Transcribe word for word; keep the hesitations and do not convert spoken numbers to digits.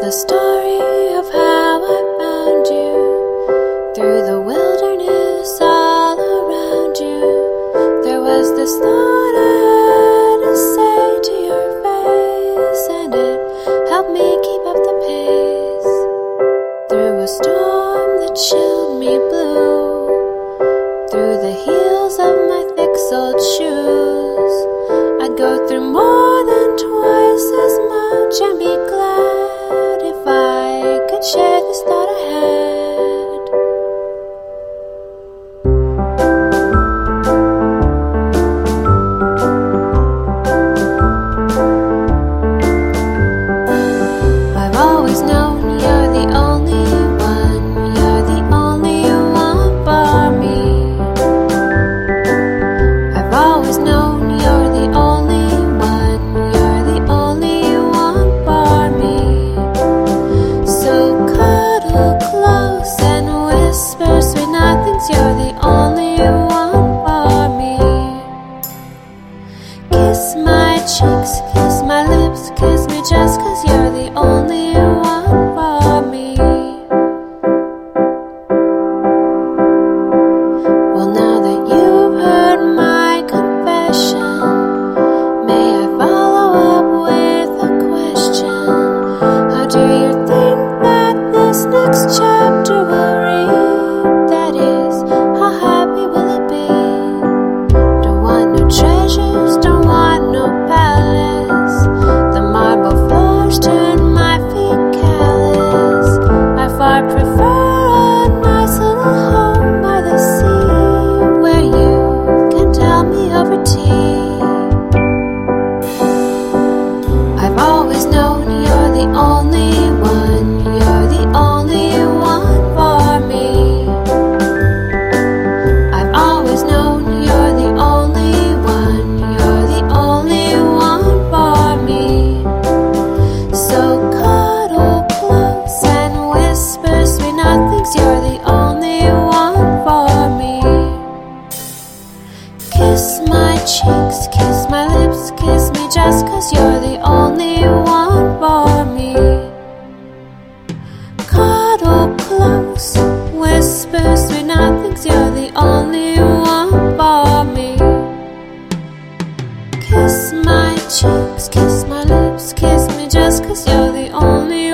the story of how I found you through the wilderness all around you. There was this thought I had to say to your face, and it helped me keep up the pace. Through a storm that chilled me blue, through the heels of my thick-soled shoes, I'd go through more than twice as much and be glad if I could share this thought I had. I've always known you're the only one, you're the only one for me. I've always known you're the only one, you're the only one for me. So cuddle close and whisper sweet nothings, you're the only one for me. Kiss my cheeks, kiss my lips, kiss me just 'cause you're the only one for me. Well, now that you've heard my confession, may I follow up with a question? How do you think that this next chapter will read? That is, how happy will it be? Don't want no treasures, don't want no palace. The marble floors turn my feet callous. I far prefer a nice little home by the sea, where you can tell me over tea. I've always known you're the only one, you're the only one for me. I've always known you're the only one, you're the only one for me. So cuddle close and whisper sweet nothings, you're the only one for me. Kiss my cheeks, kiss my lips, kiss me just 'cause you're the only one for me. Cuddle close, whisper sweet nothings, you're the only one for me. Kiss my cheeks, kiss my lips, kiss me just 'cause you're the only